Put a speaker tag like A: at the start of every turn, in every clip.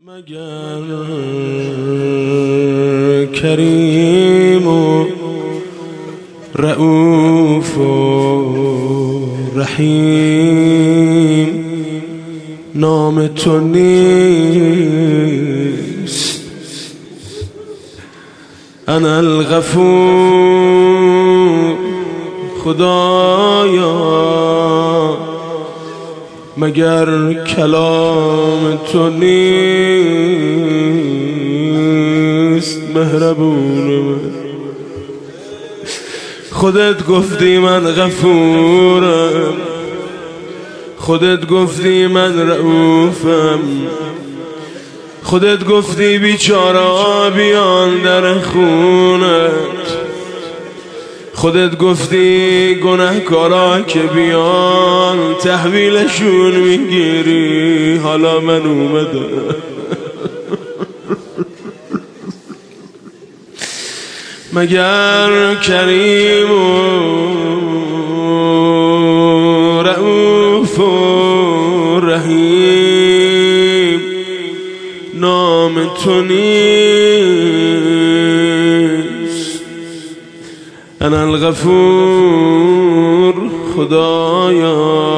A: مگر کریم و رؤوف و رحیم نام تو نیست؟ انا الغفور خدایا مگر کلام تو نیست؟ مهربون من، خودت گفتی من غفورم، خودت گفتی من رؤوفم، خودت گفتی بیچاره‌ها بیان در خونت، خودت گفتی گناهکارا که بیان تحویلشون میگیری. حالا من اومدم مگر کریم و رؤوف و رحیم نام تو نیست؟ انا الغفور خدایا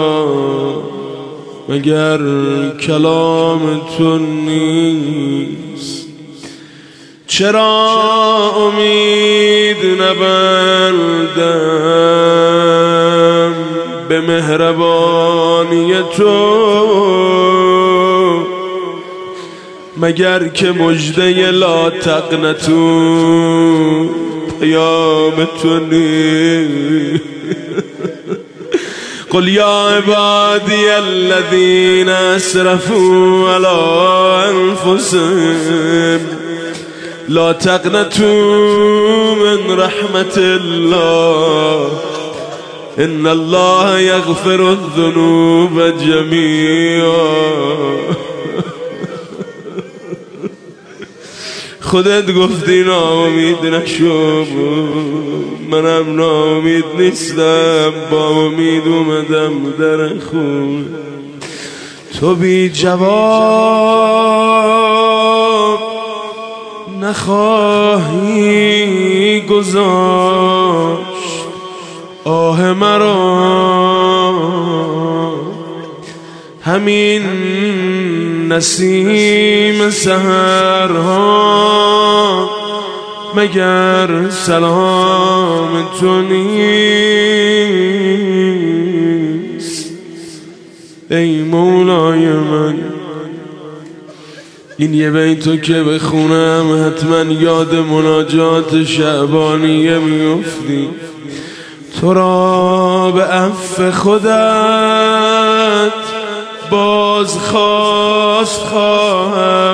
A: مگر کلام تو نیست؟ چرا امید نبندم به مهربانی تو مگر که مژده لا تقنطوا پیام تو نیست؟ قل یا عبادی الذین اسرفوا علی انفسهم لا تقنطوا من رحمت الله ان الله یغفر الذنوب جمیعا. خودت گفتی ناامید نشو، منم ناامید نیستم، با امید اومدم در خون. تو بی جواب نخواهی گذاشت آه مرا، همین نسیم سحرها مگر سلام تو نیست؟ ای مولای من، این یه بیتو که بخونم حتما یاد مناجات شعبانیه میفتی. تو را به عفو خودت بازخواست خواهم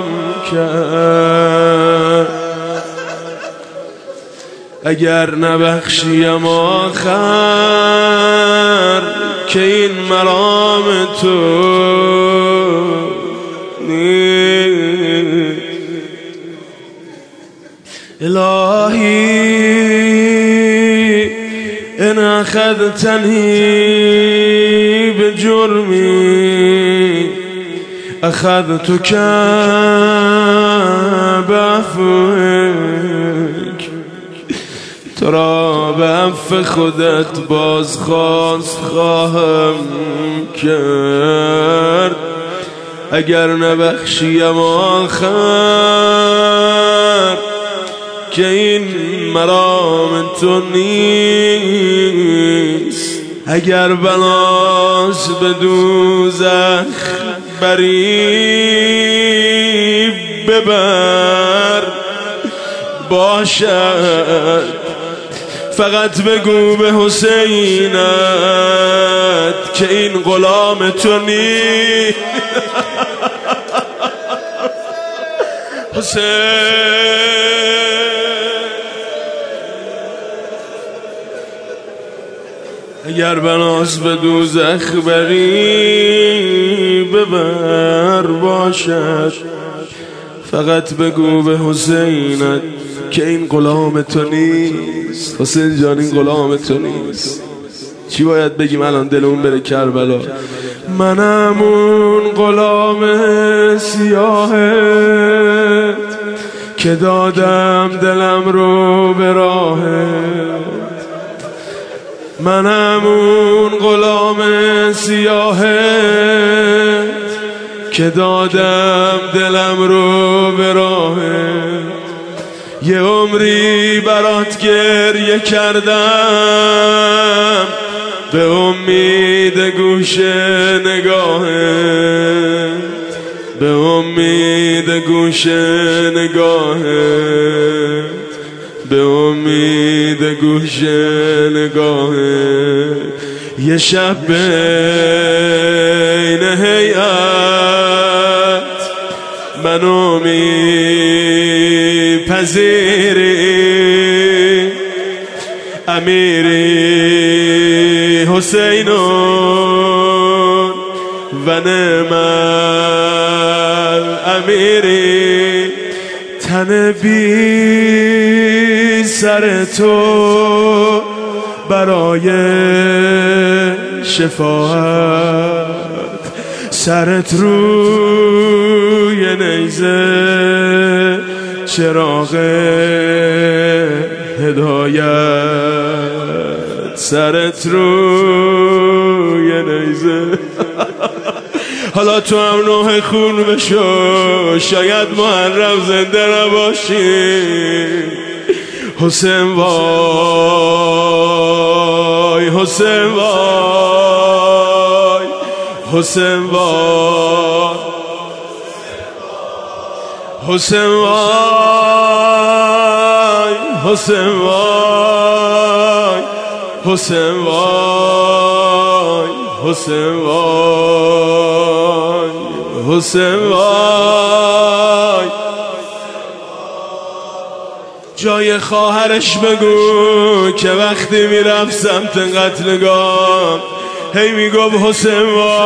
A: کرد، اگر نبخشیم آخر که این مرام تو نیست. الهی ان اخذتنی بجرمی اخذتک بعفوک، تو را به عفو خودت بازخواست خواهم کرد، اگر نبخشیم آخر که این مرام تو نیست. اگر بناس به دوزخ بری ببر باشد، فقط بگو به حسینت که این غلام تو نیست. حسین اگر بناس به دوزخ بری ببر باشد، فقط بگو به حسینت که این غلام تو نیست. حسین جان این غلام تو نیست. چی باید بگیم الان دلمون بره کربلا؟ منم اون غلام سیاهت که دادم دلم رو به راهت. منم اون غلام سیاهت که دادم دلم رو به راهت. یه عمری برات گریه کردم به امید گوش نگاهت، به امید گوش نگاهت، به امید گوش نگاهت. یه شب بین هیئت منو میپذیری، امیری حسینون و نعم امیری. تن بی سر تو برای شفاعت، سرت روی نیزه چراغ هدایت، سرت روی نیزه. حالا تو هم نوح خون بشو، شاید محرم زنده نباشی. حسین وای، حسین وای، حسین وای، حسین وای، حسین وای، حسین وای، حسین وای، حسین وای. جای خواهرش بگو که وقتی میرفت سمت قتلگاه هی میگفت حسین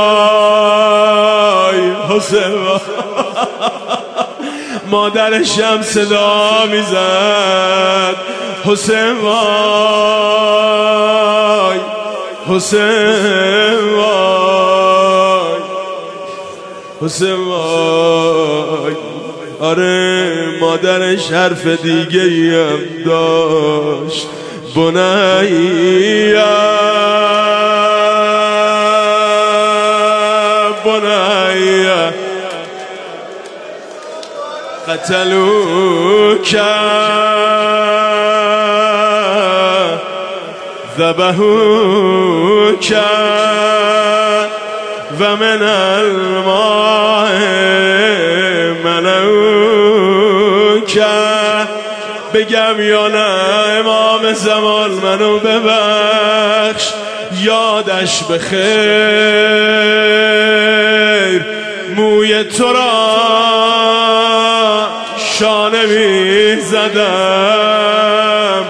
A: وای، حسین وای. مادرش هم صدا میزد حسین وای، حسین وای، حسین وای. آره مادرش حرف دیگه هم داشت، بنیه بنیه قتلوک ذبحوک و من الماء منعوک. بگم یا نه امام زمان منو ببخش، یادش بخیر موی تو را شانه می زدم،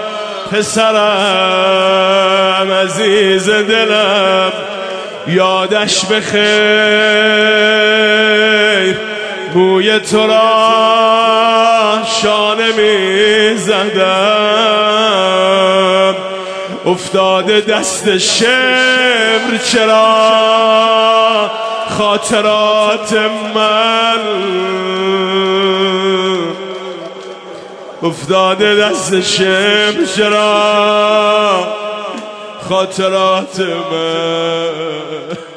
A: پسرم عزیز دلم یادش بخیر موی تو را شانه می زدم. افتاده دست شمر چرا خاطرات من، افتاده دست شمر چرا خاطرات من.